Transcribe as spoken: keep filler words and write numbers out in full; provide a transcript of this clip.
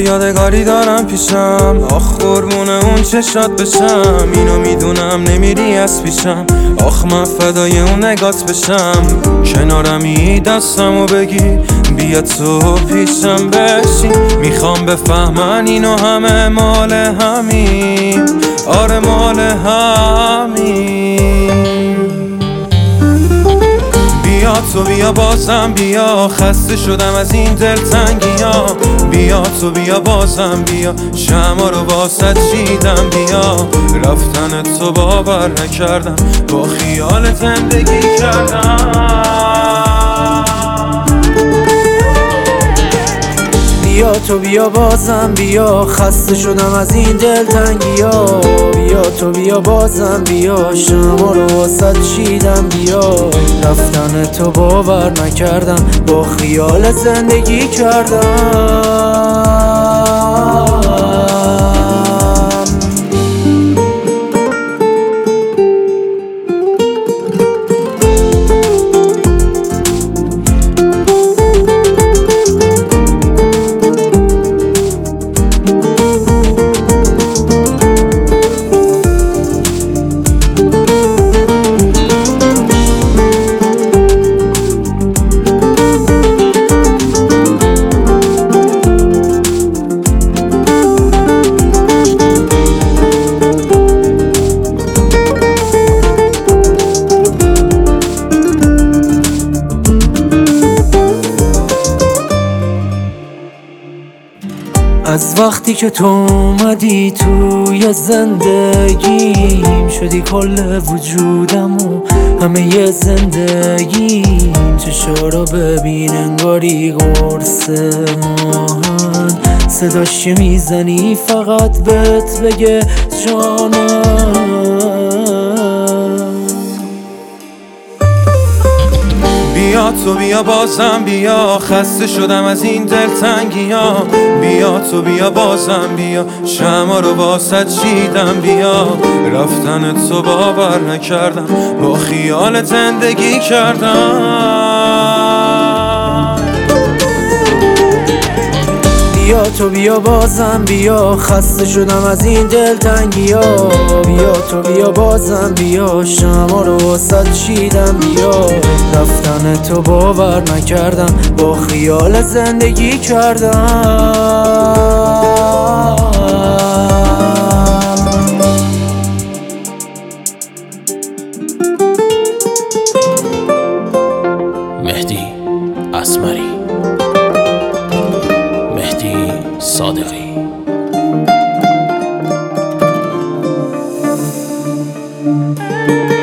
یادگاری دارم پیشم، آخ قربون اون چشات بشم. اینو میدونم نمیری از پیشم، آخ من فدای اون نگات بشم. کنارمی دستمو بگی بیا تو پیشم بشین، میخوام بفهمن اینو همه مال همین، آره مال همین. بیا تو بیا بازم بیا، خسته شدم از این دلتنگی ها. بیا تو بیا بازم بیا، شمع رو واسه چیدم. بیا رفتن تو باور نکردم، با خیال زندگی کردم. بیا تو بیا بازم بیا، خسته شدم از این دلتنگی ها. بیا تو بیا بازم بیا، شمع رو واسه چیدم. بیا رفتن تو باور نکردم، با خیال زندگی کردم. از وقتی که تو اومدی توی زندگیم، شدی کل وجودم و همه ی زندگیم. چشا رو ببین انگاری قرص ماهن، صداش که میزنی فقط بهت بگه جانم. بیا تو بیا بازم بیا، خسته شدم از این دلتنگی ها. بیا تو بیا بازم بیا، شمع رو واسه چیدم. بیا رفتن تو باور نکردم، با خیال زندگی کردم. بیا تو بیا بازم بیا، خسته شدم از این دلتنگی ها. بیا تو بیا بازم بیا، شمع رو واسه چیدم. بیا رفتن تو باور نکردم، با خیال زندگی کردم. مهدی اسمری، مهدی صادقی.